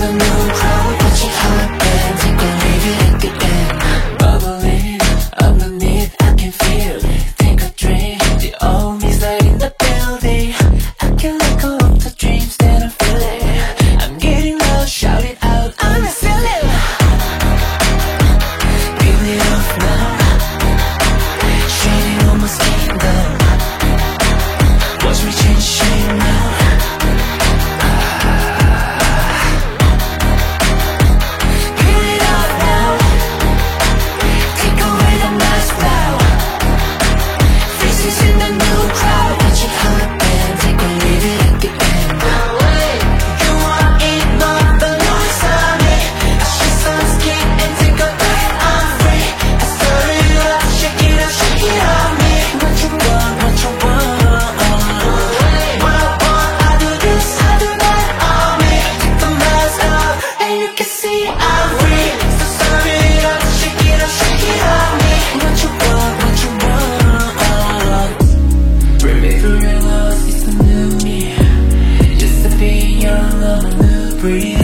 the new crowd. Put your heart in, take or leave it at the end. Bubbling underneath, I can feel it. Take a drink, the only light in the building. I can let go of the dreams that I'm feeling. I'm getting loud, shout it out, I'm a silly. Feel it off now, shading on my skin down. Watch me change shape now. Feel it off now, take away the mask now. Faces in the new crowd. Put your heart in, take or leave it at the end. You are in love, the noise on me. I shed some skin and take a breath, I'm free. I stir it up, shake it on me. What you want, what you want. What I want, I do this, I do that on me. Take the mask off, and you can see I'm free. So stir it up, shake it on me. What you want, what you want. Remembering us, it's a new me. Just to be young on a new breed.